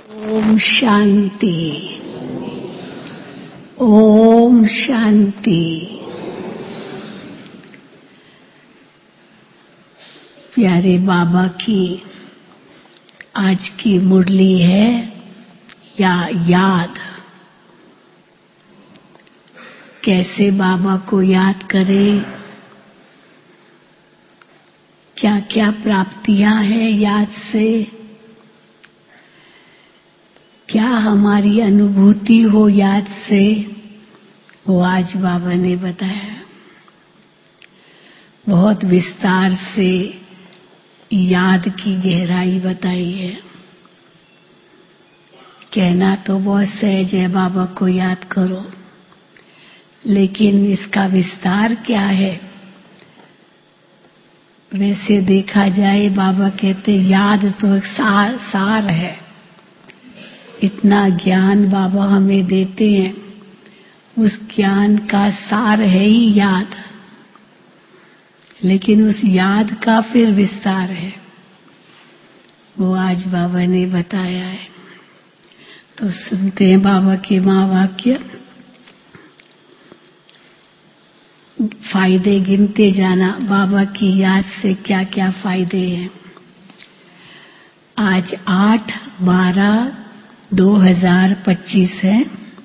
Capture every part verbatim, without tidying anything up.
ओम शांति। ओम शांति। प्यारे बाबा की आज की मुरली है या याद। कैसे बाबा को याद करें, क्या क्या प्राप्तियां हैं याद से, क्या हमारी अनुभूति हो याद से, वो आज बाबा ने बताया। बहुत विस्तार से याद की गहराई बताई है। कहना तो बहुत सहज है बाबा को याद करो, लेकिन इसका विस्तार क्या है। वैसे देखा जाए बाबा कहते याद तो एक सार सार है। इतना ज्ञान बाबा हमें देते हैं, उस ज्ञान का सार है ही याद। लेकिन उस याद का फिर विस्तार है, वो आज बाबा ने बताया है। तो सुनते हैं बाबा के महावाक्य। फायदे गिनते जाना, बाबा की याद से क्या क्या फायदे हैं। आज आठ बारह दो हजार पच्चीस है।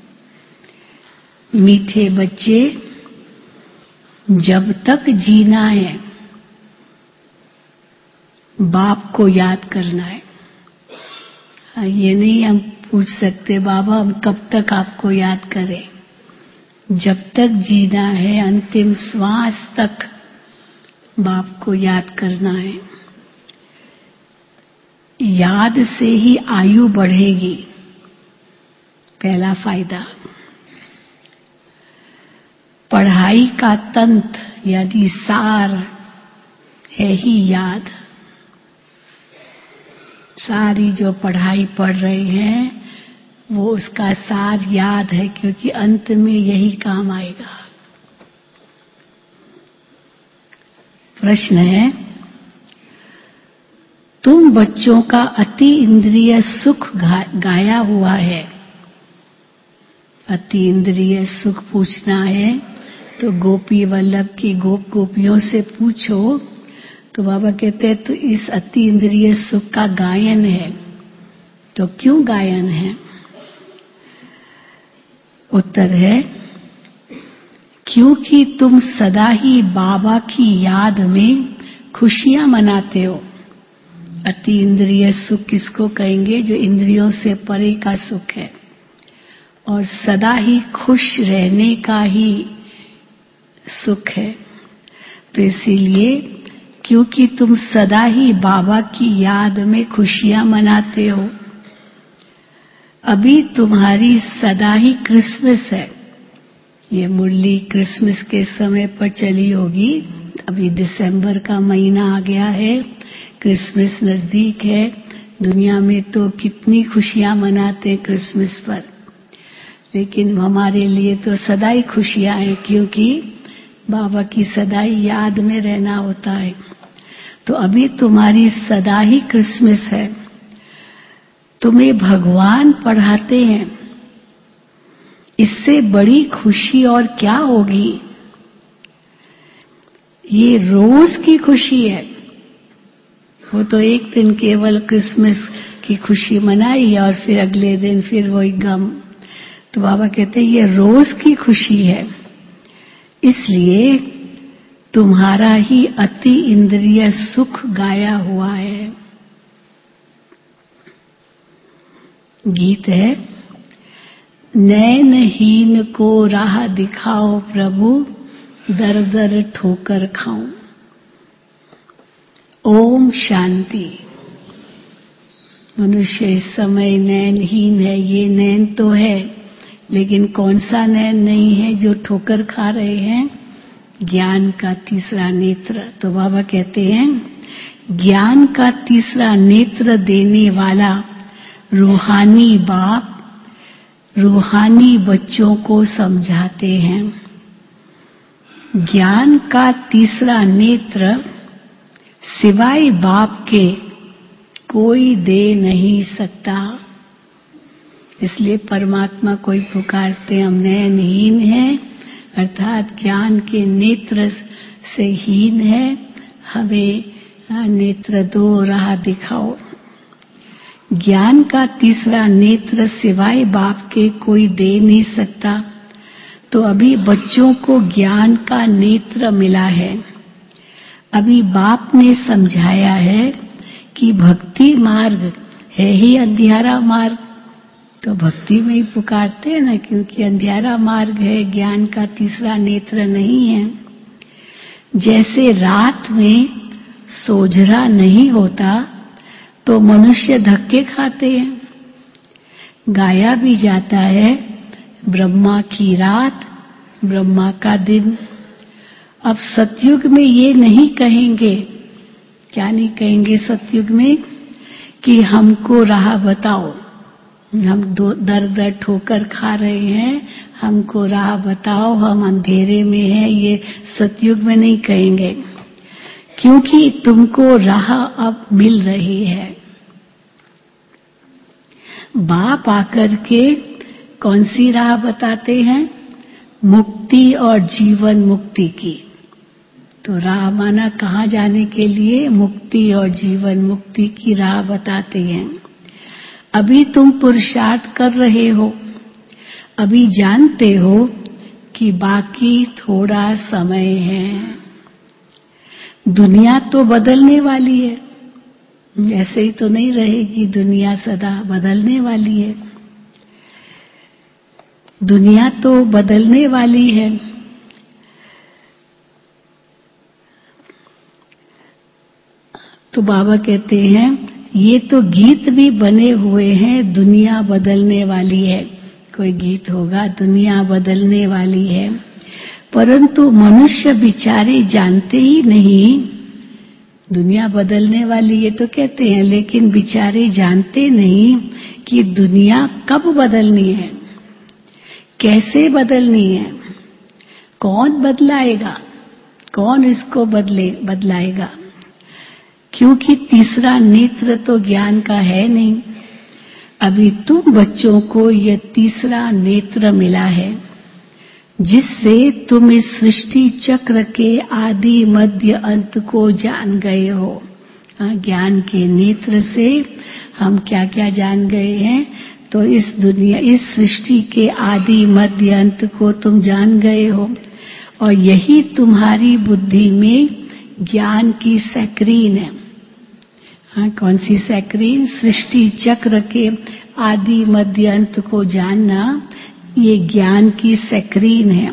मीठे बच्चे, जब तक जीना है बाप को याद करना है। ये नहीं हम पूछ सकते बाबा हम कब तक आपको याद करें। जब तक जीना है, अंतिम श्वास तक बाप को याद करना है। याद से ही आयु बढ़ेगी, पहला फायदा। पढ़ाई का तंत्र यानी सार है ही याद। सारी जो पढ़ाई पढ़ रहे हैं वो उसका सार याद है, क्योंकि अंत में यही काम आएगा। प्रश्न है, तुम बच्चों का अति इंद्रिय सुख गाया हुआ है। अति इंद्रिय सुख पूछना है तो गोपी वल्लभ की गोप गोपियों से पूछो। तो बाबा कहते हैं तो इस अति इंद्रिय सुख का गायन है। तो क्यों गायन है? उत्तर है, क्योंकि तुम सदा ही बाबा की याद में खुशियां मनाते हो। अति इंद्रिय सुख किसको कहेंगे? जो इंद्रियों से परे का सुख है और सदा ही खुश रहने का ही सुख है। तो इसीलिए क्योंकि तुम सदा ही बाबा की याद में खुशियां मनाते हो, अभी तुम्हारी सदा ही क्रिसमस है। ये मुरली क्रिसमस के समय पर चली होगी। अभी दिसंबर का महीना आ गया है, क्रिसमस नजदीक है। दुनिया में तो कितनी खुशियां मनाते हैं क्रिसमस पर, लेकिन हमारे लिए तो सदा ही खुशियां हैं, क्योंकि बाबा की सदा ही याद में रहना होता है। तो अभी तुम्हारी सदा ही क्रिसमस है। तुम्हें भगवान पढ़ाते हैं, इससे बड़ी खुशी और क्या होगी। ये रोज की खुशी है। वो तो एक दिन केवल क्रिसमस की खुशी मनाई और फिर अगले दिन फिर वही गम। तो बाबा कहते हैं ये रोज की खुशी है। इसलिए तुम्हारा ही अति इंद्रिय सुख गाया हुआ है। गीत है, नैनहीन को राह दिखाओ प्रभु, दर दर ठोकर खाऊं। ओम शांति। मनुष्य इस समय नैनहीन है। ये नैन तो है, लेकिन कौन सा नैन नहीं है जो ठोकर खा रहे हैं? ज्ञान का तीसरा नेत्र। तो बाबा कहते हैं ज्ञान का तीसरा नेत्र देने वाला रूहानी बाप रूहानी बच्चों को समझाते हैं। ज्ञान का तीसरा नेत्र सिवाय बाप के कोई दे नहीं सकता। इसलिए परमात्मा कोई पुकारते हम नयनहीन हैं, अर्थात ज्ञान के नेत्र से हीन है, हमें नेत्र दो राह दिखाओ। ज्ञान का तीसरा नेत्र सिवाय बाप के कोई दे नहीं सकता। तो अभी बच्चों को ज्ञान का नेत्र मिला है। अभी बाप ने समझाया है कि भक्ति मार्ग है ही अंधियारा मार्ग, तो भक्ति में ही पुकारते हैं ना, क्योंकि अंधियारा मार्ग है, ज्ञान का तीसरा नेत्र नहीं है। जैसे रात में सोझरा नहीं होता तो मनुष्य धक्के खाते हैं। गाया भी जाता है, ब्रह्मा की रात ब्रह्मा का दिन। अब सतयुग में ये नहीं कहेंगे, क्या नहीं कहेंगे सतयुग में, कि हमको राह बताओ, हम दो दर दर ठोकर खा रहे हैं, हमको राह बताओ, हम अंधेरे में हैं, ये सतयुग में नहीं कहेंगे, क्योंकि तुमको राह अब मिल रही है। बाप आकर के कौन सी राह बताते हैं? मुक्ति और जीवन मुक्ति की। तो राह माना कहाँ जाने के लिए? मुक्ति और जीवन मुक्ति की राह बताते हैं। अभी तुम पुरुषार्थ कर रहे हो, अभी जानते हो कि बाकी थोड़ा समय है। दुनिया तो बदलने वाली है, ऐसे ही तो नहीं रहेगी दुनिया, सदा बदलने वाली है। दुनिया तो बदलने वाली है। तो बाबा कहते हैं ये तो गीत भी बने हुए हैं, दुनिया बदलने वाली है। कोई गीत होगा, दुनिया बदलने वाली है, परंतु मनुष्य बेचारे जानते ही नहीं दुनिया बदलने वाली है तो कहते हैं, लेकिन बेचारे जानते नहीं कि दुनिया कब बदलनी है, कैसे बदलनी है, कौन बदलाएगा, कौन इसको बदले बदलाएगा। क्योंकि तीसरा नेत्र तो ज्ञान का है नहीं। अभी तुम बच्चों को यह तीसरा नेत्र मिला है, जिससे तुम इस सृष्टि चक्र के आदि मध्य अंत को जान गए हो। ज्ञान के नेत्र से हम क्या क्या जान गए हैं? तो इस दुनिया, इस सृष्टि के आदि मध्य अंत को तुम जान गए हो, और यही तुम्हारी बुद्धि में ज्ञान की सक्रीन है। हाँ, कौन सी सक्रीन? सृष्टि चक्र के आदि मध्य अंत को जानना, ये ज्ञान की सक्रीन है।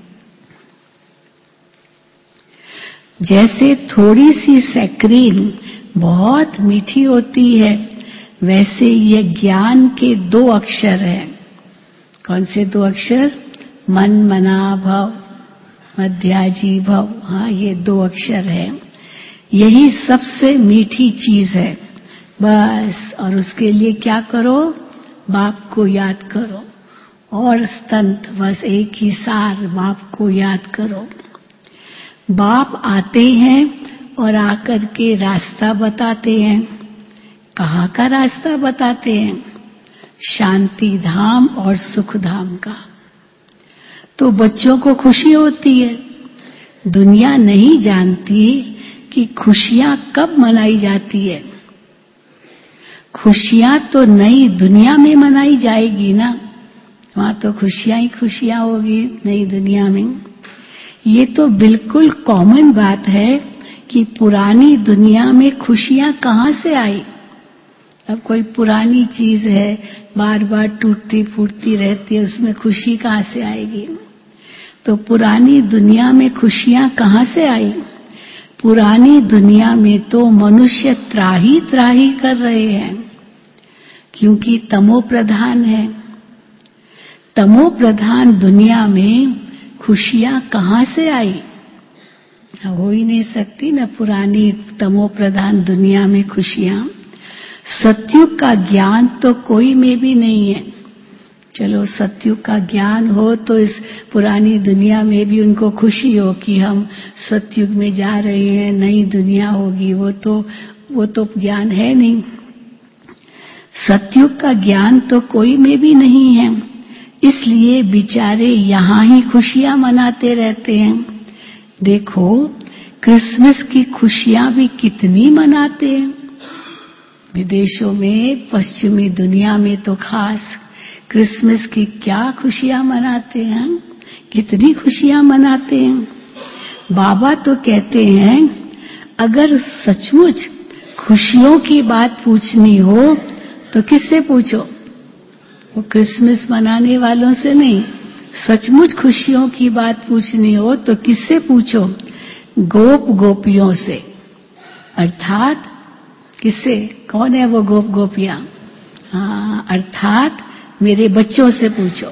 जैसे थोड़ी सी सक्रीन बहुत मीठी होती है, वैसे ये ज्ञान के दो अक्षर हैं। कौन से दो अक्षर? मन मना भव, मध्याजी भव। हाँ, ये दो अक्षर है। यही सबसे मीठी चीज है बस। और उसके लिए क्या करो? बाप को याद करो, और स्तंत बस एक ही सार, बाप को याद करो। बाप आते हैं और आकर के रास्ता बताते हैं। कहाँ का रास्ता बताते हैं? शांति धाम और सुख धाम का। तो बच्चों को खुशी होती है। दुनिया नहीं जानती कि खुशियां कब मनाई जाती है। खुशियां तो नई दुनिया में मनाई जाएगी ना, वहां तो खुशियां ही खुशियां होगी नई दुनिया में। ये तो बिल्कुल कॉमन बात है कि पुरानी दुनिया में खुशियां कहाँ से आई। अब कोई पुरानी चीज है, बार बार टूटती फूटती रहती है, उसमें खुशी कहाँ से आएगी? तो पुरानी दुनिया में खुशियां कहाँ से आई? पुरानी दुनिया में तो मनुष्य त्राही त्राही कर रहे हैं, क्योंकि तमो प्रधान है। तमो प्रधान दुनिया में खुशियां कहाँ से आई? हो ही नहीं सकती ना पुरानी तमो प्रधान दुनिया में खुशियां। सत्युग का ज्ञान तो कोई में भी नहीं है। चलो सत्युग का ज्ञान हो तो इस पुरानी दुनिया में भी उनको खुशी हो कि हम सत्युग में जा रहे हैं, नई दुनिया होगी। वो तो वो तो ज्ञान है नहीं। सतयुग का ज्ञान तो कोई में भी नहीं है, इसलिए बेचारे यहाँ ही खुशियां मनाते रहते हैं। देखो क्रिसमस की खुशियां भी कितनी मनाते हैं। विदेशों में, पश्चिमी दुनिया में तो खास क्रिसमस की क्या खुशियां मनाते हैं, कितनी खुशियां मनाते हैं। बाबा तो कहते हैं अगर सचमुच खुशियों की बात पूछनी हो तो किससे पूछो? वो क्रिसमस मनाने वालों से नहीं। सचमुच खुशियों की बात पूछनी हो तो किससे पूछो? गोप गोपियों से। अर्थात किससे? कौन है वो गोप गोपियां? हाँ, अर्थात मेरे बच्चों से पूछो।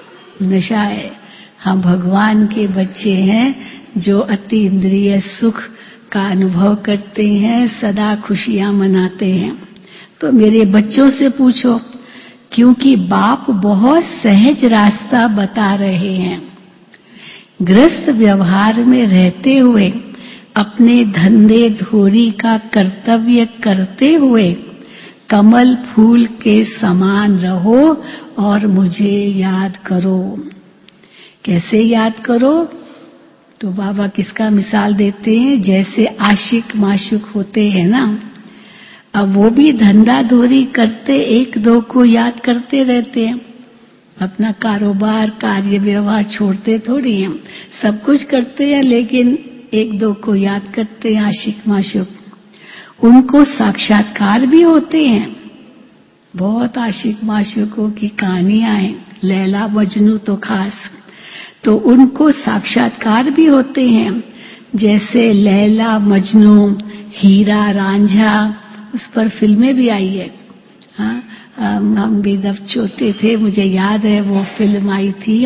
नशा है, हम भगवान के बच्चे हैं जो अति इंद्रिय सुख का अनुभव करते हैं, सदा खुशियां मनाते हैं। तो मेरे बच्चों से पूछो, क्योंकि बाप बहुत सहज रास्ता बता रहे हैं। गृहस्थ व्यवहार में रहते हुए अपने धंधे धोरी का कर्तव्य करते हुए कमल फूल के समान रहो और मुझे याद करो। कैसे याद करो? तो बाबा किसका मिसाल देते हैं? जैसे आशिक माशूक होते हैं ना, अब वो भी धंधा धोरी करते एक दो को याद करते रहते हैं। अपना कारोबार कार्य व्यवहार छोड़ते थोड़ी हैं, सब कुछ करते हैं लेकिन एक दो को याद करते हैं, आशिक माशूक। उनको साक्षात्कार भी होते हैं। बहुत आशिक माशूकों की कहानियां हैं, लैला मजनू तो खास। तो उनको साक्षात्कार भी होते हैं, जैसे लैला मजनू, हीरा रांझा, उस पर फिल्में भी आई है। हाँ, हम भी जब छोटे थे मुझे याद है वो फिल्म आई थी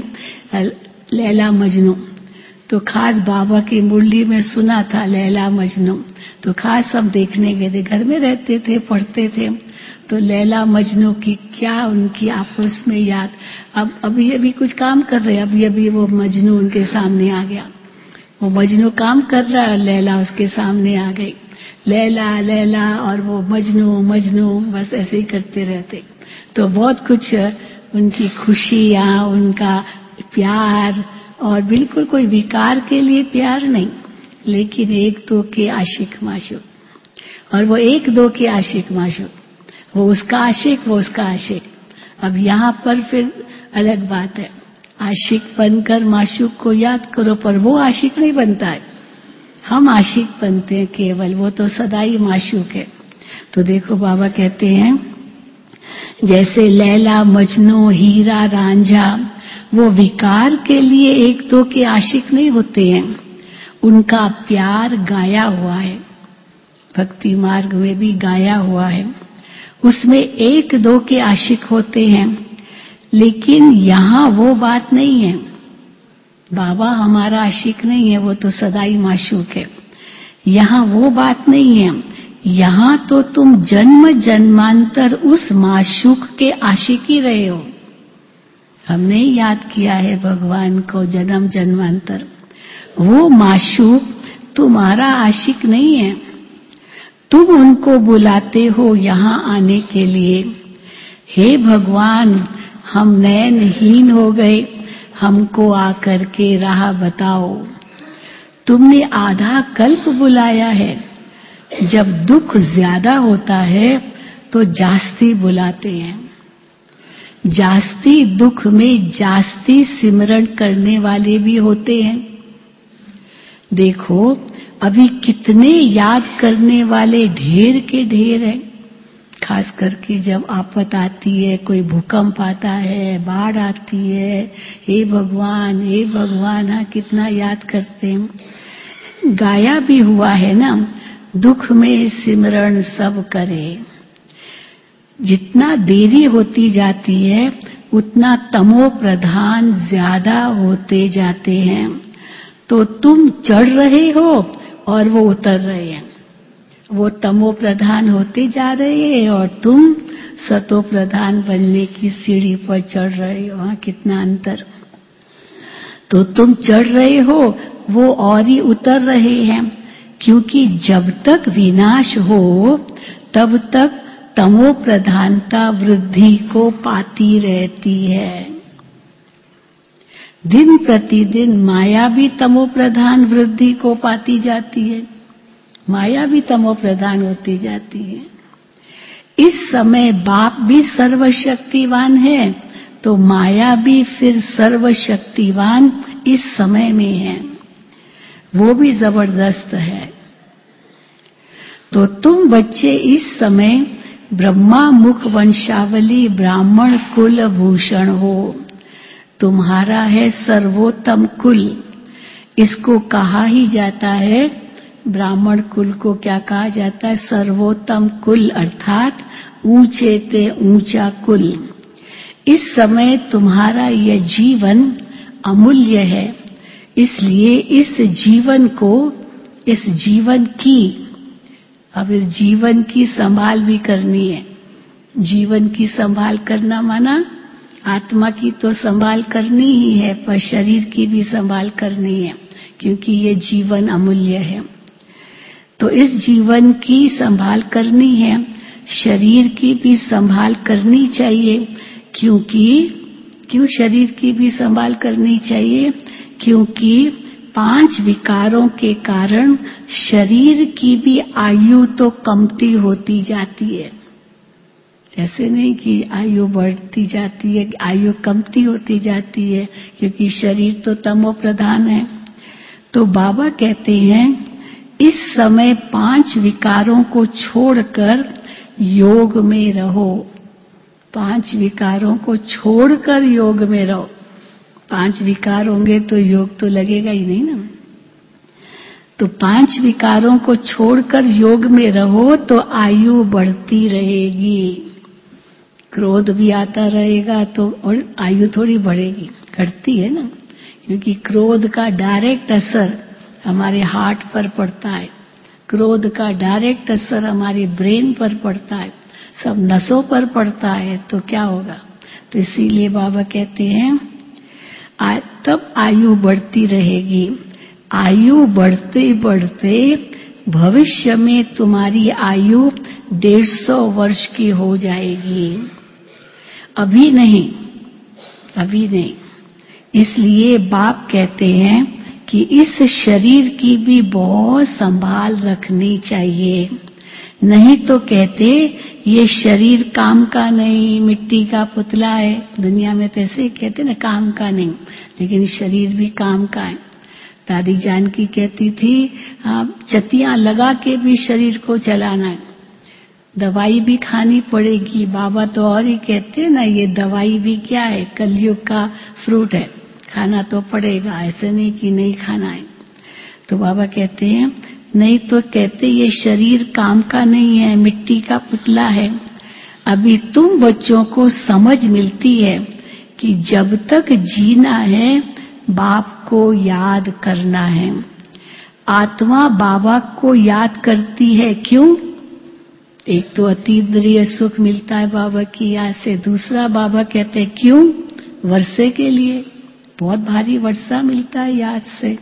लैला मजनू। तो खास बाबा की मुरली में सुना था लैला मजनू, तो खास हम देखने गए थे। घर में रहते थे, पढ़ते थे। तो लैला मजनू की क्या उनकी आपस में याद। अब अभी अभी कुछ काम कर रहे, अभी अभी वो मजनू उनके सामने आ गया। वो मजनू काम कर रहा है, लैला उसके सामने आ गई। लैला लैला और वो मजनू मजनू बस ऐसे ही करते रहते। तो बहुत कुछ उनकी खुशियां, उनका प्यार, और बिल्कुल कोई विकार के लिए प्यार नहीं, लेकिन एक दो के आशिक माशूक। और वो एक दो के आशिक माशूक, वो उसका आशिक, वो उसका आशिक। अब यहाँ पर फिर अलग बात है, आशिक बनकर माशूक को याद करो, पर वो आशिक नहीं बनता है, हम आशिक बनते हैं केवल, वो तो सदा ही माशूक है। तो देखो बाबा कहते हैं जैसे लैला मजनू, हीरा रांझा, वो विकार के लिए एक दो के आशिक नहीं होते हैं, उनका प्यार गाया हुआ है, भक्ति मार्ग में भी गाया हुआ है, उसमें एक दो के आशिक होते हैं। लेकिन यहाँ वो बात नहीं है, बाबा हमारा आशिक नहीं है, वो तो सदा ही माशूक है। यहाँ वो बात नहीं है, यहाँ तो तुम जन्म जन्मांतर उस माशूक के आशिक ही रहे हो। हमने ही याद किया है भगवान को जन्म जन्मांतर। वो माशूक तुम्हारा आशिक नहीं है, तुम उनको बुलाते हो यहाँ आने के लिए। हे भगवान, हम नयनहीन हो गए, हमको आकर के राह बताओ। तुमने आधा कल्प बुलाया है, जब दुख ज्यादा होता है तो जास्ती बुलाते हैं। जास्ती दुख में जास्ती सिमरण करने वाले भी होते हैं। देखो अभी कितने याद करने वाले ढेर के ढेर हैं, खास करके जब आफत आती है, कोई भूकंप आता है, बाढ़ आती है, हे भगवान हे भगवान, हाँ कितना याद करते हैं। गाया भी हुआ है ना, दुख में सिमरण सब करे। जितना देरी होती जाती है उतना तमो प्रधान ज्यादा होते जाते हैं। तो तुम चढ़ रहे हो और वो उतर रहे हैं, वो तमो प्रधान होते जा रहे हैं और तुम सतो प्रधान बनने की सीढ़ी पर चढ़ रहे हो। हाँ कितना अंतर। तो तुम चढ़ रहे हो, वो और ही उतर रहे हैं, क्योंकि जब तक विनाश हो तब तक तमो प्रधानता वृद्धि को पाती रहती है। दिन प्रतिदिन माया भी तमो प्रधान वृद्धि को पाती जाती है, माया भी तमो प्रधान होती जाती है। इस समय बाप भी सर्वशक्तिवान है तो माया भी फिर सर्वशक्तिवान इस समय में है, वो भी जबरदस्त है। तो तुम बच्चे इस समय ब्रह्मा मुख वंशावली ब्राह्मण कुल भूषण हो, तुम्हारा है सर्वोत्तम कुल। इसको कहा ही जाता है, ब्राह्मण कुल को क्या कहा जाता है? सर्वोत्तम कुल, अर्थात ऊंचे ते ऊंचा कुल। इस समय तुम्हारा यह जीवन अमूल्य है, इसलिए इस जीवन को, इस जीवन की, अब इस जीवन की संभाल भी करनी है। जीवन की संभाल करना माना आत्मा की तो संभाल करनी ही है, पर शरीर की भी संभाल करनी है, क्योंकि ये जीवन अमूल्य है। तो इस जीवन की संभाल करनी है, शरीर की भी संभाल करनी चाहिए। क्योंकि क्यों शरीर की भी संभाल करनी चाहिए? क्योंकि पांच विकारों के कारण शरीर की भी आयु तो कमती होती जाती है। ऐसे नहीं कि आयु बढ़ती जाती है, आयु कमती होती जाती है, क्योंकि शरीर तो तमो प्रधान है। तो बाबा कहते हैं इस समय पांच विकारों को छोड़कर योग में रहो। पांच विकारों को छोड़कर योग में रहो। पांच विकार होंगे तो योग तो लगेगा ही नहीं ना। तो पांच विकारों को छोड़कर योग में रहो तो आयु बढ़ती रहेगी। क्रोध भी आता रहेगा तो और आयु थोड़ी बढ़ेगी, घटती है ना, क्योंकि क्रोध का डायरेक्ट असर हमारे हार्ट पर पड़ता है, क्रोध का डायरेक्ट असर हमारी ब्रेन पर पड़ता है, सब नसों पर पड़ता है। तो क्या होगा? तो इसीलिए बाबा कहते हैं आ, तब आयु बढ़ती रहेगी। आयु बढ़ते बढ़ते भविष्य में तुम्हारी आयु डेढ़ सौ वर्ष की हो जाएगी। अभी नहीं, अभी नहीं। इसलिए बाप कहते हैं कि इस शरीर की भी बहुत संभाल रखनी चाहिए। नहीं तो कहते ये शरीर काम का नहीं, मिट्टी का पुतला है। दुनिया में तो ऐसे ही कहते ना, काम का नहीं, लेकिन शरीर भी काम का है। दादी जानकी कहती थी चतियां लगा के भी शरीर को चलाना है, दवाई भी खानी पड़ेगी। बाबा तो और ही कहते हैं ना, ये दवाई भी क्या है? कलयुग का फ्रूट है, खाना तो पड़ेगा, ऐसे नहीं कि नहीं खाना है। तो बाबा कहते हैं नहीं तो कहते ये शरीर काम का नहीं है, मिट्टी का पुतला है। अभी तुम बच्चों को समझ मिलती है कि जब तक जीना है बाप को याद करना है। आत्मा बाबा को याद करती है, क्यों? एक तो अतीन्द्रिय सुख मिलता है बाबा की याद से, दूसरा बाबा कहते हैं क्यों? वर्षे के लिए, बहुत भारी वर्षा मिलता है याद से,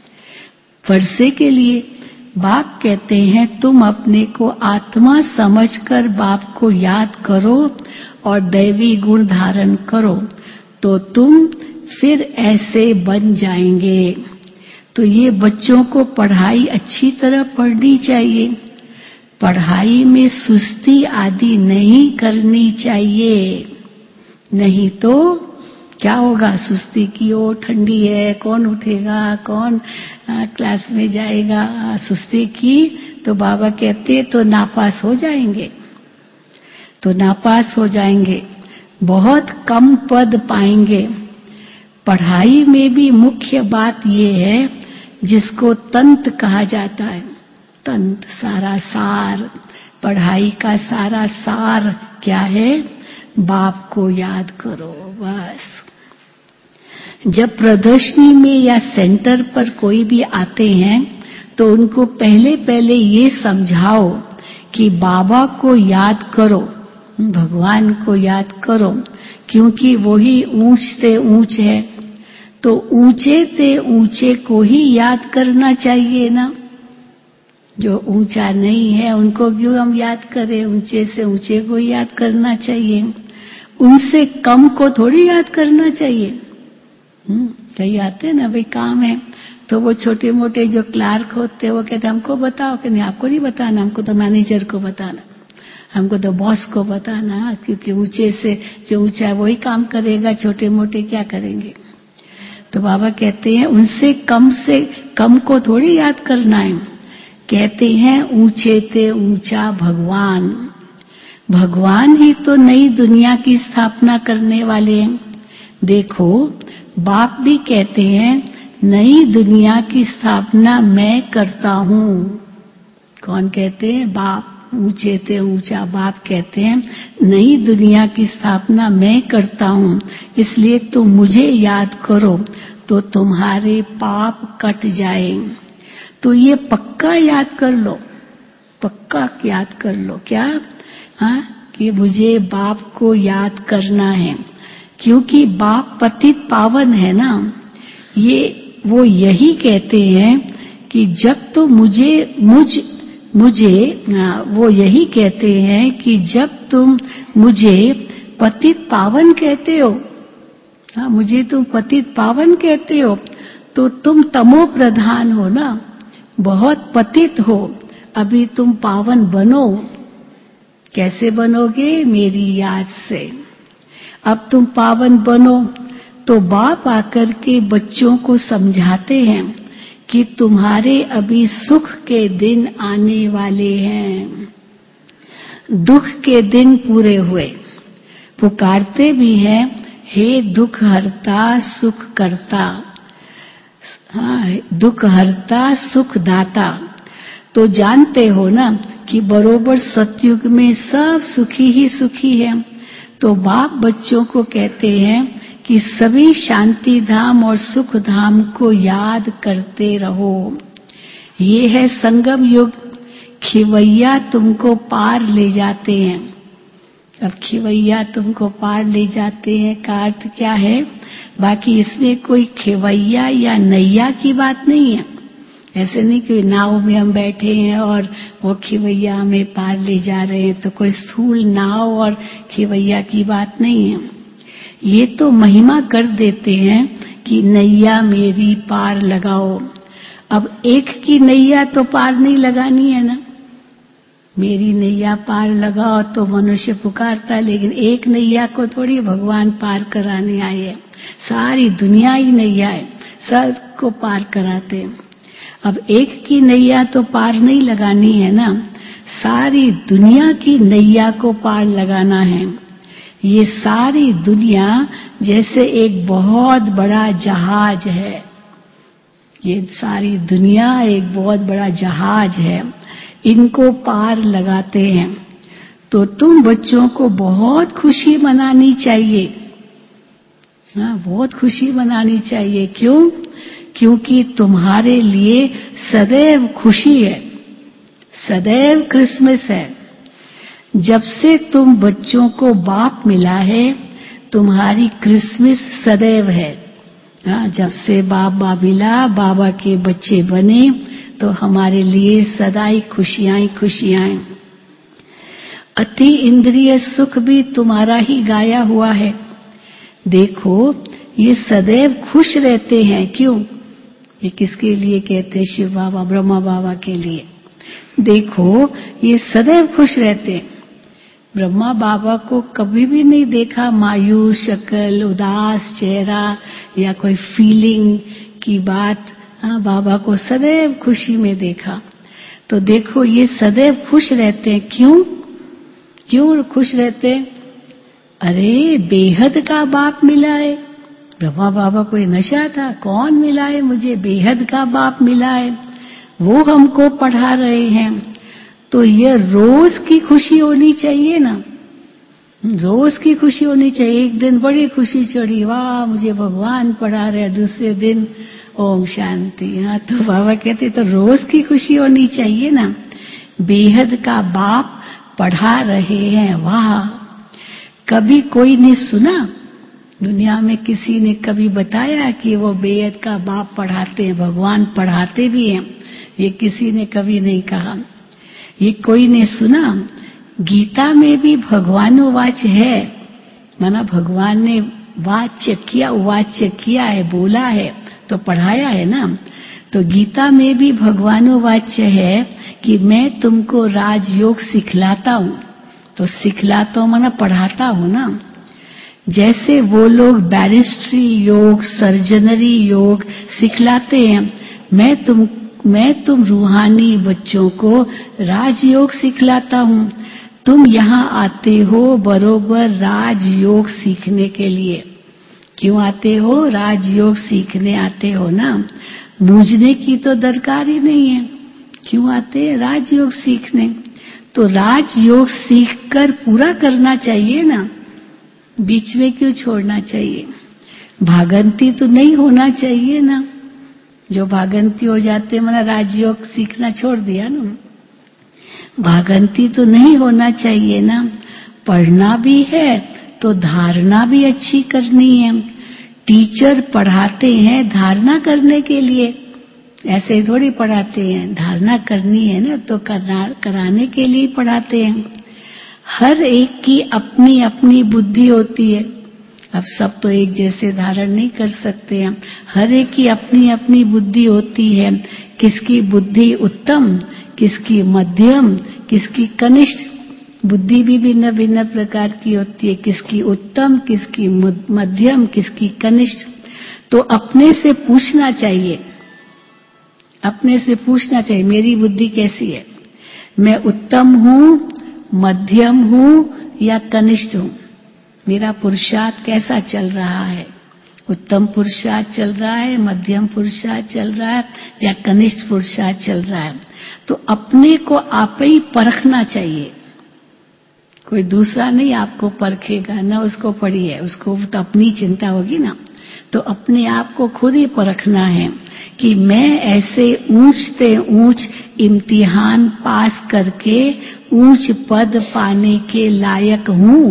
वर्षे के लिए। बाप कहते हैं तुम अपने को आत्मा समझकर बाप को याद करो और दैवी गुण धारण करो, तो तुम फिर ऐसे बन जाएंगे। तो ये बच्चों को पढ़ाई अच्छी तरह पढ़नी चाहिए, पढ़ाई में सुस्ती आदि नहीं करनी चाहिए। नहीं तो क्या होगा? सुस्ती की, ओ ठंडी है, कौन उठेगा, कौन आ, क्लास में जाएगा? सुस्ती की तो बाबा कहते तो नापास हो जाएंगे, तो नापास हो जाएंगे, बहुत कम पद पाएंगे। पढ़ाई में भी मुख्य बात ये है जिसको तंत्र कहा जाता है। तंत्र, सारा सार, पढ़ाई का सारा सार क्या है? बाप को याद करो बस। जब प्रदर्शनी में या सेंटर पर कोई भी आते हैं तो उनको पहले पहले ये समझाओ कि बाबा को याद करो, भगवान को याद करो, क्योंकि वही ऊंच से ऊंच है। तो ऊंचे से ऊंचे को ही याद करना चाहिए ना। जो ऊंचा नहीं है उनको क्यों हम याद करें, ऊंचे से ऊंचे को याद करना चाहिए, उनसे कम को थोड़ी याद करना चाहिए। हम्म कई आते हैं ना, भाई काम है तो वो छोटे मोटे जो क्लार्क होते हैं वो कहते हैं हमको बताओ, कि नहीं आपको नहीं बताना, हमको तो मैनेजर को बताना, हमको तो बॉस को बताना, क्योंकि ऊंचे से जो ऊंचा है वही काम करेगा, छोटे मोटे क्या करेंगे। तो बाबा कहते हैं उनसे कम से कम को थोड़ी याद करना है। कहते हैं ऊंचे ते ऊंचा भगवान, भगवान ही तो नई दुनिया की स्थापना करने वाले हैं। देखो बाप भी कहते हैं नई दुनिया की स्थापना मैं करता हूं। कौन कहते हैं? बाप। ऊंचे ते ऊंचा बाप कहते हैं नई दुनिया की स्थापना मैं करता हूं, इसलिए तुम मुझे याद करो तो तुम्हारे पाप कट जाए। तो ये पक्का याद कर लो, पक्का याद कर लो। क्या? हाँ, कि मुझे बाप को याद करना है, क्योंकि बाप पतित पावन है ना। ये वो यही कहते हैं कि जब तो मुझे मुझ मुझे वो यही कहते हैं कि जब तुम मुझे पतित पावन कहते हो, हाँ मुझे तुम पतित पावन कहते हो, तो तुम तमो प्रधान हो ना, बहुत पतित हो। अभी तुम पावन बनो। कैसे बनोगे? मेरी याद से। अब तुम पावन बनो तो बाप आकर के बच्चों को समझाते हैं कि तुम्हारे अभी सुख के दिन आने वाले हैं, दुख के दिन पूरे हुए। पुकारते भी हैं हे दुख हरता सुख करता, हाँ दुख हरता सुख दाता। तो जानते हो ना कि बरोबर सतयुग में सब सुखी ही सुखी है। तो बाप बच्चों को कहते हैं कि सभी शांति धाम और सुख धाम को याद करते रहो। ये है संगम युग। खिवैया तुमको पार ले जाते हैं। अब खिवैया तुमको पार ले जाते हैं का अर्थ क्या है? बाकी इसमें कोई खिवैया या नैया की बात नहीं है। ऐसे नहीं कि नाव में हम बैठे हैं और वो खिवैया हमें पार ले जा रहे हैं, तो कोई स्थूल नाव और खिवैया की बात नहीं है। ये तो महिमा कर देते हैं कि नैया मेरी पार लगाओ। अब एक की नैया तो पार नहीं लगानी है ना, मेरी नैया पार लगाओ तो मनुष्य पुकारता है, लेकिन एक नैया को थोड़ी भगवान पार कराने आए हैं। सारी दुनिया ही नैया है, सबको पार कराते हैं। अब एक की नैया तो पार नहीं लगानी है ना, सारी दुनिया की नैया को पार लगाना है। ये सारी दुनिया जैसे एक बहुत बड़ा जहाज है, ये सारी दुनिया एक बहुत बड़ा जहाज है, इनको पार लगाते हैं। तो तुम बच्चों को बहुत खुशी मनानी चाहिए, हाँ बहुत खुशी मनानी चाहिए। क्यों? क्योंकि तुम्हारे लिए सदैव खुशी है, सदैव क्रिसमस है। जब से तुम बच्चों को बाप मिला है, तुम्हारी क्रिसमस सदैव है। हाँ, जब से बाबा मिला, बाबा के बच्चे बने, तो हमारे लिए सदा ही खुशियां ही खुशियां हैं। अति इंद्रिय सुख भी तुम्हारा ही गाया हुआ है। देखो ये सदैव खुश रहते हैं। क्यों? ये किसके लिए कहते हैं? शिव बाबा, ब्रह्मा बाबा के लिए। देखो ये सदैव खुश रहते हैं। ब्रह्मा बाबा को कभी भी नहीं देखा मायूस शक्ल, उदास चेहरा या कोई फीलिंग की बात। हाँ, बाबा को सदैव खुशी में देखा। तो देखो ये सदैव खुश रहते हैं। क्यों? क्यों खुश रहते हैं? अरे बेहद का बाप मिला है। ब्रह्मा बाबा को ये नशा था, कौन मिला है मुझे? बेहद का बाप मिला है, वो हमको पढ़ा रहे हैं। तो ये रोज की खुशी होनी चाहिए ना, रोज की खुशी होनी चाहिए। एक दिन बड़ी खुशी चढ़ी, वाह मुझे भगवान पढ़ा रहे, दूसरे दिन ओम शांति। हाँ, तो बाबा कहते तो रोज की खुशी होनी चाहिए ना। बेहद का बाप पढ़ा रहे हैं, वाह। कभी कोई ने सुना दुनिया में, किसी ने कभी बताया कि वो बेहद का बाप पढ़ाते हैं? भगवान पढ़ाते भी हैं, ये किसी ने कभी नहीं कहा, ये कोई ने सुना। गीता में भी भगवानोवाच है, माना भगवान ने वाच्य किया, वाच्य किया है, बोला है तो पढ़ाया है ना। तो गीता में भी भगवानोवाच्य है कि मैं तुमको राजयोग सिखलाता हूं। तो सिखलाता हूं माना पढ़ाता हूं ना। जैसे वो लोग बैरिस्ट्री योग, सर्जनरी योग सिखलाते हैं, मैं तुम मैं तुम रूहानी बच्चों को राजयोग सिखलाता हूं। तुम यहाँ आते हो बरोबर राजयोग सीखने के लिए। क्यों आते हो? राजयोग सीखने आते हो ना। मूझने की तो दरकार ही नहीं है। क्यों आते हैं? राजयोग सीखने। तो राजयोग सीखकर पूरा करना चाहिए ना, बीच में क्यों छोड़ना चाहिए? भागंती तो नहीं होना चाहिए ना। जो भागंती हो जाते माना राजयोग सीखना छोड़ दिया ना। भागंती तो नहीं होना चाहिए ना। पढ़ना भी है तो धारणा भी अच्छी करनी है। टीचर पढ़ाते हैं धारणा करने के लिए, ऐसे ही थोड़ी पढ़ाते हैं। धारणा करनी है ना, तो करना कराने के लिए पढ़ाते हैं। हर एक की अपनी अपनी बुद्धि होती है। अब सब तो एक जैसे धारण नहीं कर सकते हम। हर एक की अपनी अपनी बुद्धि होती है। किसकी बुद्धि उत्तम, किसकी मध्यम, किसकी कनिष्ठ। बुद्धि भी भिन्न भिन्न प्रकार की होती है, किसकी उत्तम, किसकी मध्यम, किसकी कनिष्ठ। तो अपने से पूछना चाहिए, अपने से पूछना चाहिए मेरी बुद्धि कैसी है, मैं उत्तम हूं, मध्यम हूं या कनिष्ठ हूं। मेरा पुरुषार्थ कैसा चल रहा है, उत्तम पुरुषार्थ चल रहा है, मध्यम पुरुषार्थ चल रहा है या कनिष्ठ पुरुषार्थ चल रहा है। तो अपने को आप ही परखना चाहिए, कोई दूसरा नहीं आपको परखेगा ना। उसको पढ़िए, उसको तो अपनी चिंता होगी ना। तो अपने आप को खुद ही परखना है कि मैं ऐसे ऊंच से ऊंच इम्तिहान पास करके ऊंच पद पाने के लायक हूं।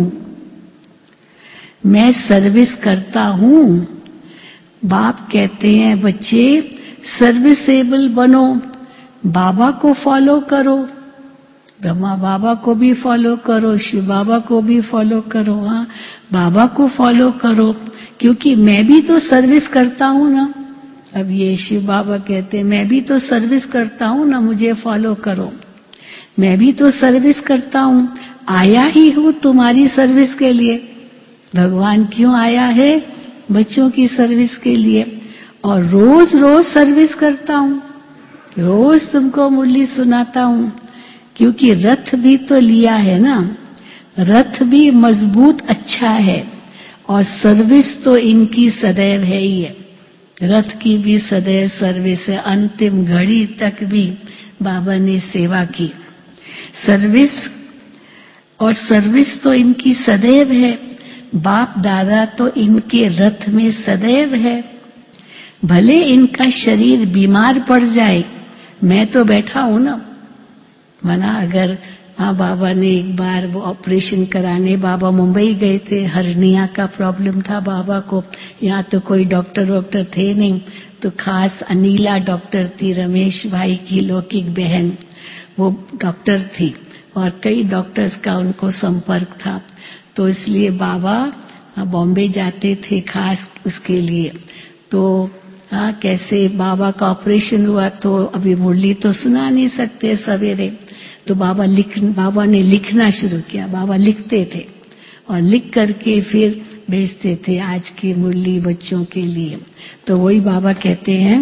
मैं सर्विस करता हूं। बाप कहते हैं बच्चे सर्विसेबल बनो, बाबा को फॉलो करो, ब्रह्मा बाबा को भी फॉलो करो, शिव बाबा को भी फॉलो करो। हाँ, बाबा को फॉलो करो, क्योंकि मैं भी तो सर्विस करता हूं ना। अब ये शिव बाबा कहते हैं मैं भी तो सर्विस करता हूं ना, मुझे फॉलो करो। मैं भी तो सर्विस करता हूं, आया ही हूं तुम्हारी सर्विस के लिए। भगवान क्यों आया है? बच्चों की सर्विस के लिए। और रोज रोज सर्विस करता हूं, रोज तुमको मुरली सुनाता हूं, क्योंकि रथ भी तो लिया है ना। रथ भी मजबूत अच्छा है और सर्विस तो इनकी सदैव है ही है। रथ की भी सदैव सर्विस है, अंतिम घड़ी तक भी बाबा ने सेवा की। सर्विस और सर्विस तो इनकी सदैव है। बाप दादा तो इनके रथ में सदैव है। भले इनका शरीर बीमार पड़ जाए, मैं तो बैठा हूं ना। माना अगर हाँ, बाबा ने एक बार वो ऑपरेशन कराने बाबा मुंबई गए थे, हर्निया का प्रॉब्लम था बाबा को। यहाँ तो कोई डॉक्टर वॉक्टर थे नहीं, तो खास अनीला डॉक्टर थी, रमेश भाई की लौकिक बहन, वो डॉक्टर थी और कई डॉक्टर्स का उनको संपर्क था। तो इसलिए बाबा बॉम्बे जाते थे खास उसके लिए। तो हाँ, कैसे बाबा का ऑपरेशन हुआ तो अभी मुरली तो सुना नहीं सकते सवेरे, तो बाबा लिख बाबा ने लिखना शुरू किया। बाबा लिखते थे और लिख करके फिर भेजते थे आज की मुरली बच्चों के लिए। तो वही बाबा कहते हैं,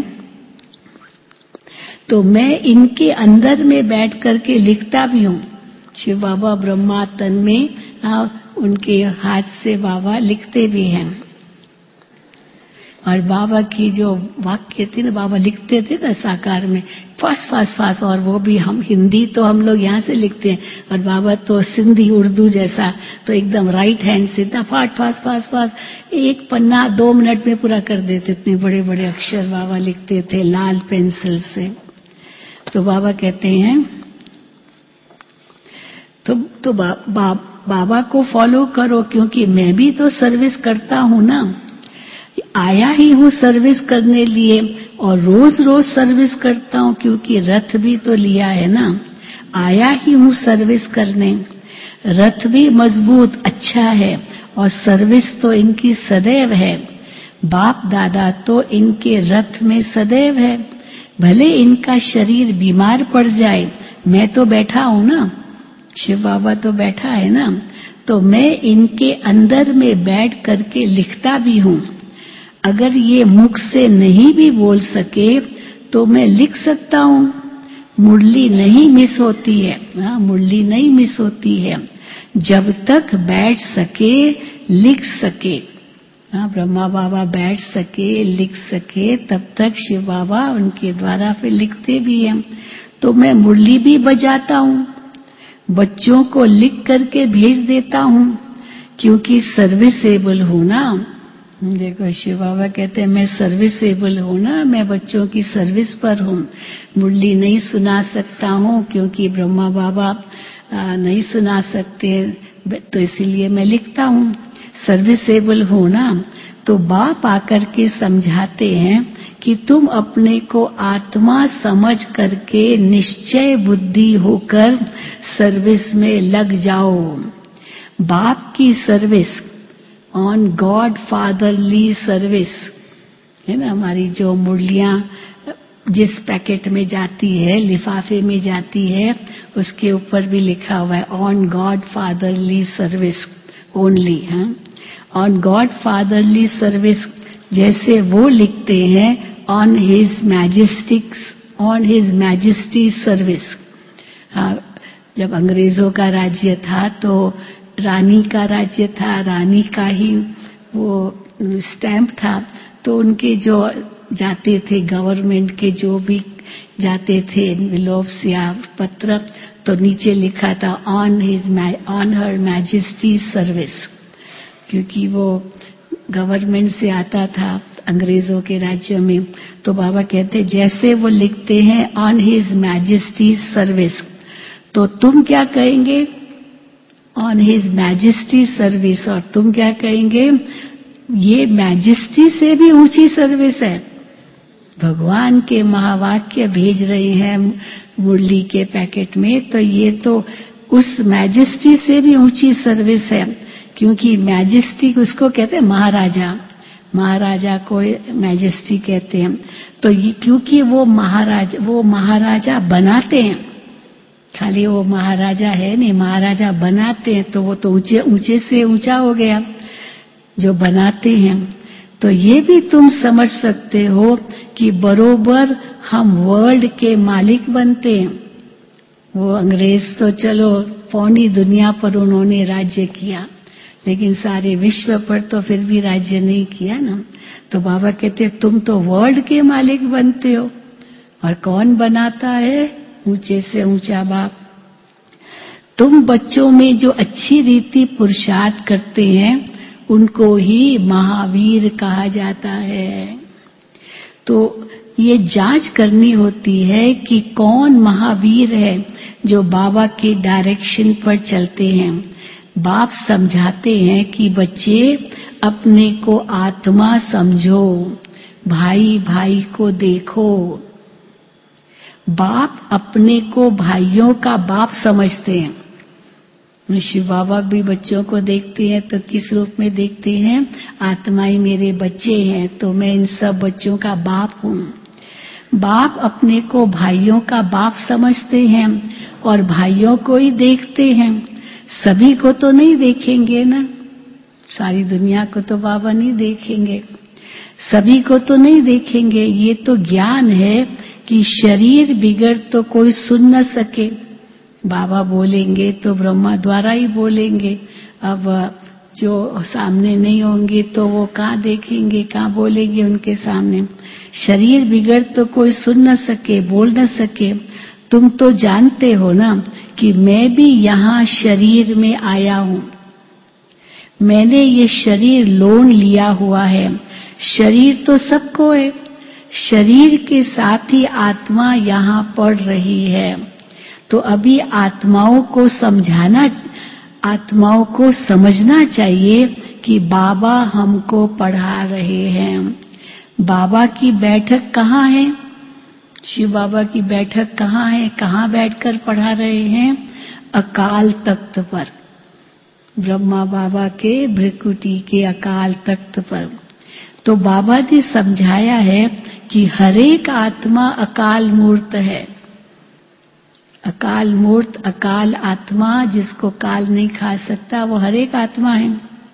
तो मैं इनके अंदर में बैठ करके लिखता भी हूँ। शिव बाबा ब्रह्मा तन में आ, उनके हाथ से बाबा लिखते भी हैं। और बाबा की जो वाक्य थी ना, बाबा लिखते थे ना साकार में, फास्ट फास्ट फास्ट। और वो भी हम हिंदी तो हम लोग यहाँ से लिखते हैं, और बाबा तो सिंधी उर्दू जैसा, तो एकदम राइट हैंड से इतना फास्ट फास्ट फास्ट फास्ट एक पन्ना दो मिनट में पूरा कर देते। इतने बड़े बड़े अक्षर बाबा लिखते थे लाल पेंसिल से। तो बाबा कहते हैं तो, तो बा, बा, बाबा को फॉलो करो, क्योंकि मैं भी तो सर्विस करता हूं ना। आया ही हूं सर्विस करने लिए, और रोज रोज सर्विस करता हूँ, क्योंकि रथ भी तो लिया है ना, आया ही हूँ सर्विस करने। रथ भी मजबूत अच्छा है और सर्विस तो इनकी सदैव है। बाप दादा तो इनके रथ में सदैव है। भले इनका शरीर बीमार पड़ जाए, मैं तो बैठा हूं ना, शिव बाबा तो बैठा है ना, तो मैं इनके अंदर में बैठ करके लिखता भी हूं। अगर ये मुख से नहीं भी बोल सके तो मैं लिख सकता हूं। मुरली नहीं मिस होती है, हाँ मुरली नहीं मिस होती है, जब तक बैठ सके लिख सके। हाँ ब्रह्मा बाबा बैठ सके लिख सके तब तक शिव बाबा उनके द्वारा फिर लिखते भी हैं। तो मैं मुरली भी बजाता हूँ, बच्चों को लिख करके भेज देता हूँ, क्योंकि सर्विसेबल हूँ ना। देखो शिव बाबा कहते हैं मैं सर्विसेबल हूँ ना, मैं बच्चों की सर्विस पर हूँ। मुरली नहीं सुना सकता हूँ क्योंकि ब्रह्मा बाबा नहीं सुना सकते, तो इसीलिए मैं लिखता हूँ। सर्विसेबल हो ना, तो बाप आकर के समझाते हैं कि तुम अपने को आत्मा समझ करके निश्चय बुद्धि होकर सर्विस में लग जाओ। बाप की service, on God fatherly service है ना। हमारी जो मुरलियां जिस पैकेट में जाती है, लिफाफे में जाती है, उसके ऊपर भी लिखा हुआ है on God fatherly service only. हाँ, ऑन गॉड फादरली सर्विस, जैसे वो लिखते हैं on his majestics on his majesty service. हाँ, जब अंग्रेजों का राज्य था तो रानी का राज्य था, रानी का ही वो स्टैंप था, तो उनके जो जाते थे गवर्नमेंट के जो भी जाते थे एनवेलप्स या पत्र, तो नीचे लिखा था on his on her majesty service, क्योंकि वो गवर्नमेंट से आता था अंग्रेजों के राज्य में। तो बाबा कहते जैसे वो लिखते हैं ऑन हिज मैजेस्टी सर्विस, तो तुम क्या कहेंगे ऑन हिज मैजेस्टी सर्विस, और तुम क्या कहेंगे ये मैजेस्टी से भी ऊंची सर्विस है। भगवान के महावाक्य भेज रहे हैं मुरली के पैकेट में, तो ये तो उस मैजेस्टी से भी ऊंची सर्विस है, क्योंकि मैजेस्टी उसको कहते हैं महाराजा, महाराजा को मैजेस्टी कहते हैं। तो ये क्योंकि वो महाराजा वो महाराजा बनाते हैं, खाली वो महाराजा है नहीं, महाराजा बनाते हैं, तो वो तो ऊंचे ऊंचे से ऊंचा हो गया जो बनाते हैं। तो ये भी तुम समझ सकते हो कि बरोबर हम वर्ल्ड के मालिक बनते हैं। वो अंग्रेज तो चलो पौनी दुनिया पर उन्होंने राज्य किया, लेकिन सारे विश्व पर तो फिर भी राज्य नहीं किया ना। तो बाबा कहते तुम तो वर्ल्ड के मालिक बनते हो, और कौन बनाता है ऊंचे से ऊंचा बाप। तुम बच्चों में जो अच्छी रीति पुरुषार्थ करते हैं उनको ही महावीर कहा जाता है। तो ये जांच करनी होती है कि कौन महावीर है जो बाबा के डायरेक्शन पर चलते हैं। बाप समझाते हैं कि बच्चे अपने को आत्मा समझो, भाई भाई को देखो। बाप अपने को भाइयों का बाप समझते हैं। शिव बाबा भी बच्चों को देखते हैं तो किस रूप में देखते हैं, आत्माएं मेरे बच्चे हैं तो मैं इन सब बच्चों का बाप हूँ। बाप अपने को भाइयों का बाप समझते हैं और भाइयों को ही देखते हैं, सभी को तो नहीं देखेंगे ना, सारी दुनिया को तो बाबा नहीं देखेंगे, सभी को तो नहीं देखेंगे। ये तो ज्ञान है कि शरीर बिगड़ तो कोई सुन न सके, बाबा बोलेंगे तो ब्रह्मा द्वारा ही बोलेंगे। अब जो सामने नहीं होंगे तो वो कहाँ देखेंगे, कहाँ बोलेंगे उनके सामने। शरीर बिगड़ तो कोई सुन न सके, बोल न सके। तुम तो जानते हो ना कि मैं भी यहाँ शरीर में आया हूँ, मैंने ये शरीर लोन लिया हुआ है। शरीर तो सबको है, शरीर के साथ ही आत्मा यहाँ पढ़ रही है। तो अभी आत्माओं को समझाना, आत्माओं को समझना चाहिए कि बाबा हमको पढ़ा रहे हैं। बाबा की बैठक कहाँ है? शिव बाबा की बैठक कहाँ है? कहाँ बैठकर पढ़ा रहे हैं? अकाल तख्त पर, ब्रह्मा बाबा के भृकुटी के अकाल तख्त पर। तो बाबा ने समझाया है कि हरेक आत्मा अकाल मूर्त है। अकाल मूर्त, अकाल आत्मा, जिसको काल नहीं खा सकता, वो हरेक आत्मा है।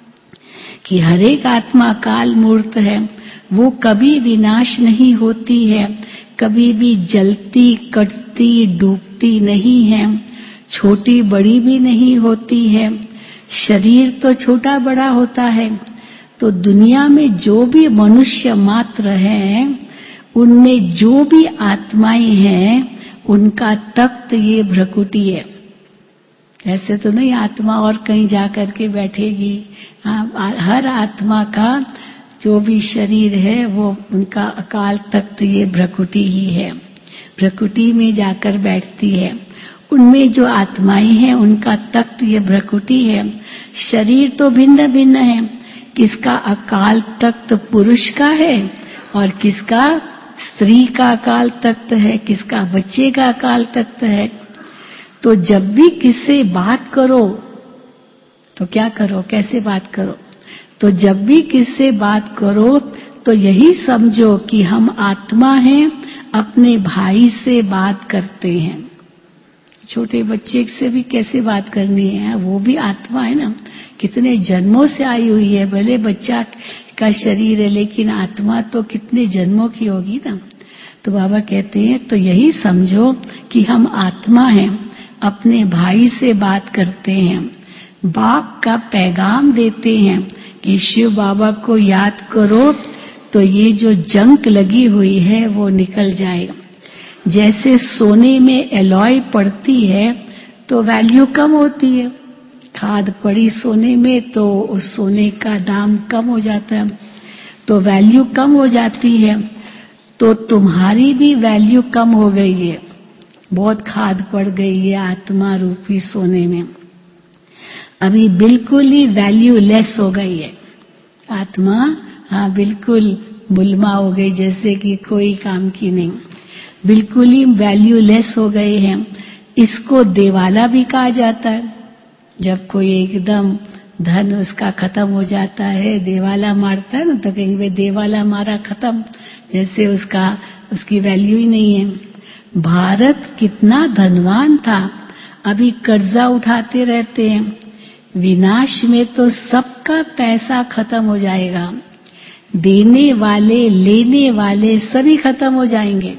कि हरेक आत्मा अकाल मूर्त है, वो कभी विनाश नहीं होती है, कभी भी जलती, कटती, डूबती नहीं है, छोटी बड़ी भी नहीं होती है। शरीर तो छोटा बड़ा होता है। तो दुनिया में जो भी मनुष्य मात्र हैं, उनमें जो भी आत्माएं हैं, उनका तख्त ये भ्रकुटी है। ऐसे तो नहीं आत्मा और कहीं जा करके बैठेगी। हाँ, हर आत्मा का जो भी शरीर है वो उनका अकाल तख्त ये भ्रकुटी ही है। भ्रकुटी में जाकर बैठती है। उनमें जो आत्माएं हैं उनका तख्त ये भ्रकुटी है। शरीर तो भिन्न भिन्न है, किसका अकाल तख्त पुरुष का है और किसका स्त्री का अकाल तख्त है, किसका बच्चे का अकाल तख्त है। तो जब भी किससे बात करो तो क्या करो, कैसे बात करो? तो जब भी किससे बात करो तो यही समझो कि हम आत्मा हैं, अपने भाई से बात करते हैं। छोटे बच्चे से भी कैसे बात करनी है, वो भी आत्मा है ना, कितने जन्मों से आई हुई है। भले बच्चा का शरीर है लेकिन आत्मा तो कितने जन्मों की होगी ना। तो बाबा कहते हैं तो यही समझो कि हम आत्मा हैं, अपने भाई से बात करते हैं, बाप का पैगाम देते हैं कि शिव बाबा को याद करो तो ये जो जंक लगी हुई है वो निकल जाएगा। जैसे सोने में एलॉय पड़ती है तो वैल्यू कम होती है, खाद पड़ी सोने में तो उस सोने का दाम कम हो जाता है, तो वैल्यू कम हो जाती है। तो तुम्हारी भी वैल्यू कम हो गई है, बहुत खाद पड़ गई है आत्मा रूपी सोने में। अभी बिल्कुल ही वैल्यू लेस हो गई है आत्मा। हाँ, बिल्कुल मुल्मा हो गई, जैसे कि कोई काम की नहीं, बिल्कुल ही वैल्यू लेस हो गए हैं। इसको देवाला भी कहा जाता है। जब कोई एकदम धन उसका खत्म हो जाता है, देवाला मारता है ना, तो कहेंगे देवाला मारा खत्म, जैसे उसका उसकी वैल्यू ही नहीं है। भारत कितना धनवान था, अभी कर्जा उठाते रहते हैं। विनाश में तो सबका पैसा खत्म हो जाएगा, देने वाले लेने वाले सभी खत्म हो जाएंगे।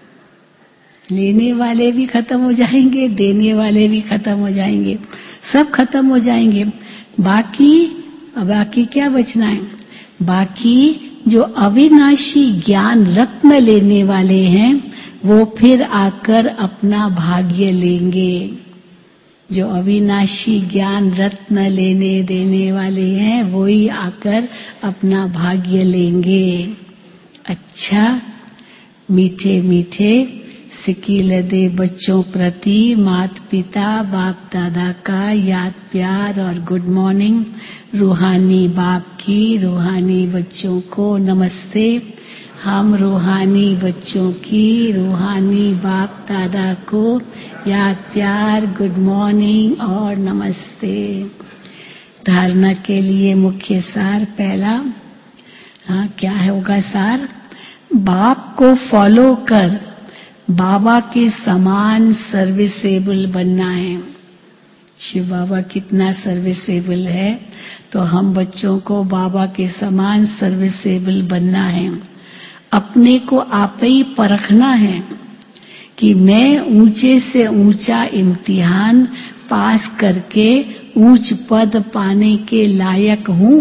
लेने वाले भी खत्म हो जाएंगे, देने वाले भी खत्म हो जाएंगे, सब खत्म हो जाएंगे। बाकी बाकी क्या बचना है? बाकी जो अविनाशी ज्ञान रत्न लेने वाले हैं वो फिर आकर अपना भाग्य लेंगे। जो अविनाशी ज्ञान रत्न लेने देने वाले हैं वो ही आकर अपना भाग्य लेंगे। अच्छा, मीठे मीठे सिकील दे बच्चों प्रति माता पिता बाप दादा का याद प्यार और गुड मॉर्निंग। रूहानी बाप की रूहानी बच्चों को नमस्ते। हम रूहानी बच्चों की रूहानी बाप दादा को याद प्यार गुड मॉर्निंग और नमस्ते। धारणा के लिए मुख्य सार पहला, हाँ क्या होगा सार? बाप को फॉलो कर बाबा के समान सर्विसेबल बनना है। शिव बाबा कितना सर्विसेबल है, तो हम बच्चों को बाबा के समान सर्विसेबल बनना है। अपने को आप ही परखना है कि मैं ऊंचे से ऊंचा इम्तिहान पास करके ऊंच पद पाने के लायक हूं।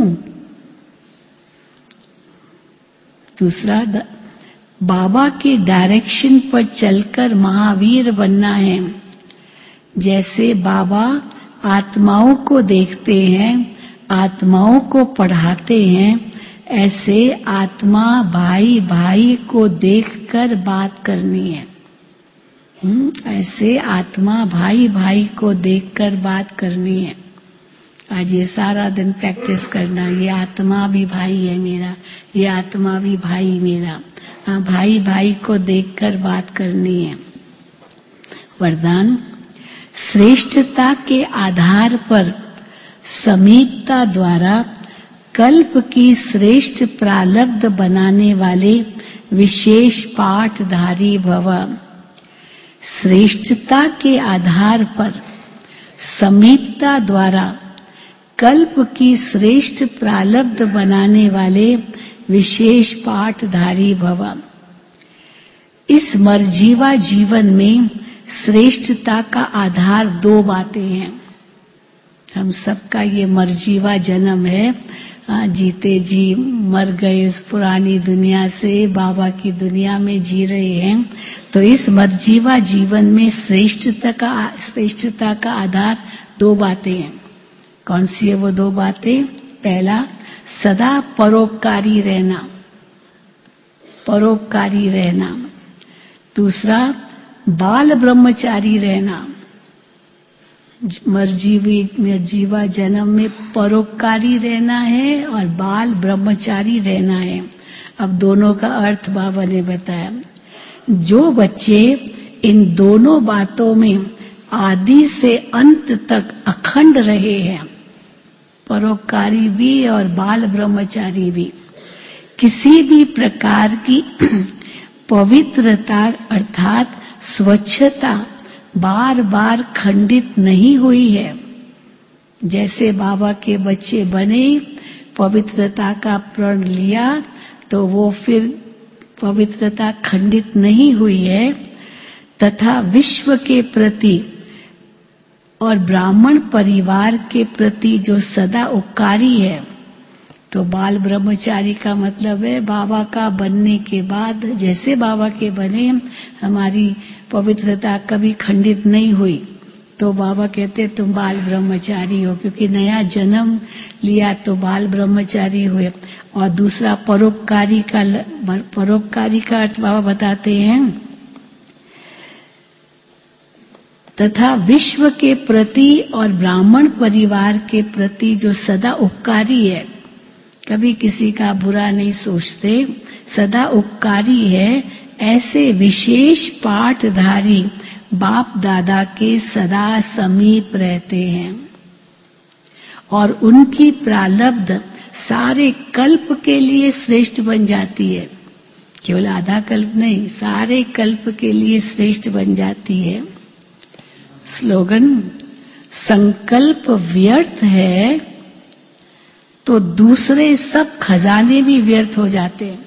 दूसरा, बाबा के डायरेक्शन पर चलकर महावीर बनना है। जैसे बाबा आत्माओं को देखते हैं, आत्माओं को पढ़ाते हैं, ऐसे आत्मा भाई भाई को देखकर बात करनी है। हुँ? ऐसे आत्मा भाई भाई को देखकर बात करनी है। आज ये सारा दिन प्रैक्टिस करना, ये आत्मा भी भाई है मेरा, ये आत्मा भी भाई मेरा। हाँ, भाई भाई को देखकर बात करनी है। वरदान, श्रेष्ठता के आधार पर समीपता द्वारा कल्प की श्रेष्ठ प्रारब्ध बनाने वाले विशेष पाठधारी भव। श्रेष्ठता के आधार पर समीपता द्वारा कल्प की श्रेष्ठ प्रारब्ध बनाने वाले विशेष पाठधारी भव। इस मरजीवा जीवन में श्रेष्ठता का आधार दो बातें हैं। हम सबका ये मरजीवा जन्म है, जीते जी मर गए उस पुरानी दुनिया से बाबा की दुनिया में जी रहे हैं। तो इस मरजीवा जीवन में श्रेष्ठता का श्रेष्ठता का आधार दो बातें हैं। कौन सी है वो दो बातें? पहला, सदा परोपकारी रहना, परोपकारी रहना। दूसरा, बाल ब्रह्मचारी रहना। मरजीवी मरजीवा जन्म में परोपकारी रहना है और बाल ब्रह्मचारी रहना है। अब दोनों का अर्थ बाबा ने बताया। जो बच्चे इन दोनों बातों में आदि से अंत तक अखंड रहे हैं, परोपकारी भी और बाल ब्रह्मचारी भी, किसी भी प्रकार की पवित्रता अर्थात स्वच्छता बार बार खंडित नहीं हुई है। जैसे बाबा के बच्चे बने, पवित्रता का प्रण लिया, तो वो फिर पवित्रता खंडित नहीं हुई है। तथा विश्व के प्रति और ब्राह्मण परिवार के प्रति जो सदा उपकारी है, तो बाल ब्रह्मचारी का मतलब है बाबा का बनने के बाद जैसे बाबा के बने हमारी पवित्रता कभी खंडित नहीं हुई, तो बाबा कहते तुम बाल ब्रह्मचारी हो, क्योंकि नया जन्म लिया तो बाल ब्रह्मचारी हुए। और दूसरा परोपकारी का परोपकारी का अर्थ बाबा बताते हैं, तथा विश्व के प्रति और ब्राह्मण परिवार के प्रति जो सदा उपकारी है, कभी किसी का बुरा नहीं सोचते, सदा उपकारी है, ऐसे विशेष पाठधारी बाप दादा के सदा समीप रहते हैं और उनकी प्रारब्ध सारे कल्प के लिए श्रेष्ठ बन जाती है। केवल आधा कल्प नहीं, सारे कल्प के लिए श्रेष्ठ बन जाती है। स्लोगन, संकल्प व्यर्थ है तो दूसरे सब खजाने भी व्यर्थ हो जाते हैं।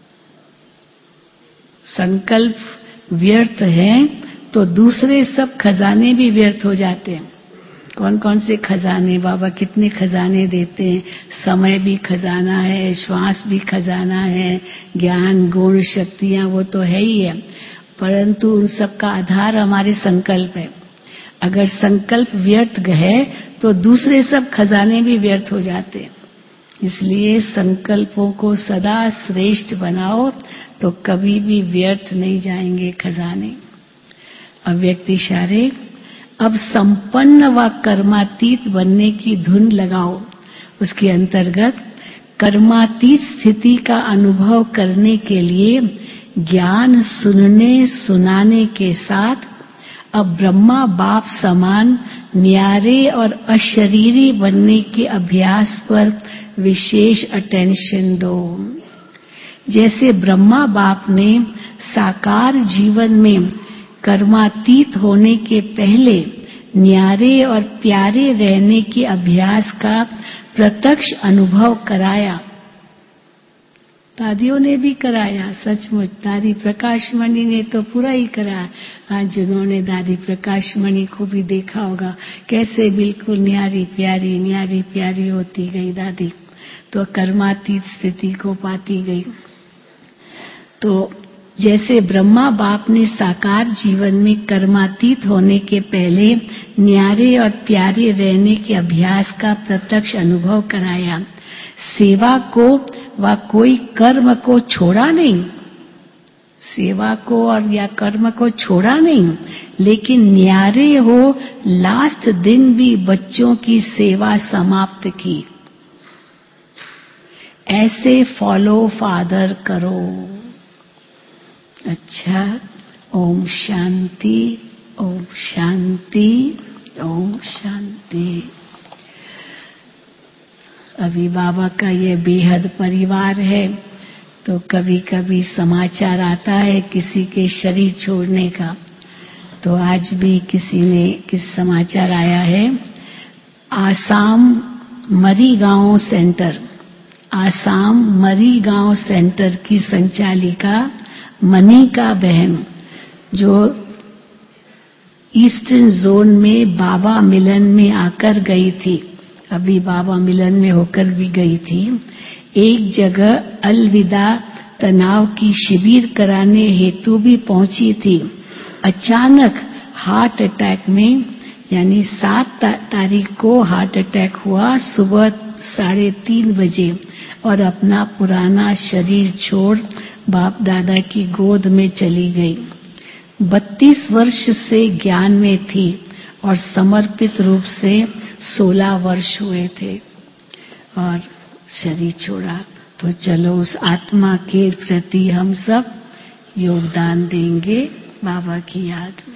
संकल्प व्यर्थ है तो दूसरे सब खजाने भी व्यर्थ हो जाते हैं। कौन कौन से खजाने? बाबा कितने खजाने देते हैं। समय भी खजाना है, श्वास भी खजाना है, ज्ञान गुण शक्तियां वो तो है ही है, परंतु उन सब का आधार हमारे संकल्प है। अगर संकल्प व्यर्थ है तो दूसरे सब खजाने भी व्यर्थ हो जाते हैं। इसलिए संकल्पों को सदा श्रेष्ठ बनाओ तो कभी भी व्यर्थ नहीं जाएंगे खजाने। अव्यक्त इशारे, अब संपन्न व कर्मातीत बनने की धुन लगाओ। उसके अंतर्गत कर्मातीत स्थिति का अनुभव करने के लिए ज्ञान सुनने सुनाने के साथ अब ब्रह्मा बाप समान न्यारे और अशरीरी बनने के अभ्यास पर विशेष अटेंशन दो। जैसे ब्रह्मा बाप ने साकार जीवन में कर्मातीत होने के पहले न्यारे और प्यारे रहने के अभ्यास का प्रत्यक्ष अनुभव कराया, दादियों ने भी कराया। सचमुच दादी प्रकाश मणि ने तो पूरा ही कराया। आज जिन्होंने दादी प्रकाश मणि को भी देखा होगा, कैसे बिल्कुल न्यारी प्यारी न्यारी प्यारी होती गई दादी, तो कर्मातीत स्थिति को पाती गई। तो जैसे ब्रह्मा बाप ने साकार जीवन में कर्मातीत होने के पहले न्यारे और प्यारे रहने के अभ्यास का प्रत्यक्ष अनुभव कराया, सेवा को व कोई कर्म को छोड़ा नहीं, सेवा को और या कर्म को छोड़ा नहीं, लेकिन न्यारे हो लास्ट दिन भी बच्चों की सेवा समाप्त की। ऐसे फॉलो फादर करो। अच्छा, ओम शांति, ओम शांति, ओम शांति। अभी बाबा का ये बेहद परिवार है, तो कभी कभी समाचार आता है किसी के शरीर छोड़ने का। तो आज भी किसी ने किस समाचार आया है, आसाम मरीगांव सेंटर, आसाम मरीगांव सेंटर की संचालिका मनिका बहन, जो ईस्टर्न जोन में बाबा मिलन में आकर गई थी, अभी बाबा मिलन में होकर भी गई थी, एक जगह अलविदा तनाव की शिविर कराने हेतु भी पहुंची थी। अचानक हार्ट अटैक में, यानी सात तारीख को हार्ट अटैक हुआ सुबह साढ़े तीन बजे, और अपना पुराना शरीर छोड़ बाप दादा की गोद में चली गई। बत्तीस वर्ष से ज्ञान में थी और समर्पित रूप से सोलह वर्ष हुए थे और शरीर छोड़ा। तो चलो उस आत्मा के प्रति हम सब योगदान देंगे बाबा की याद में।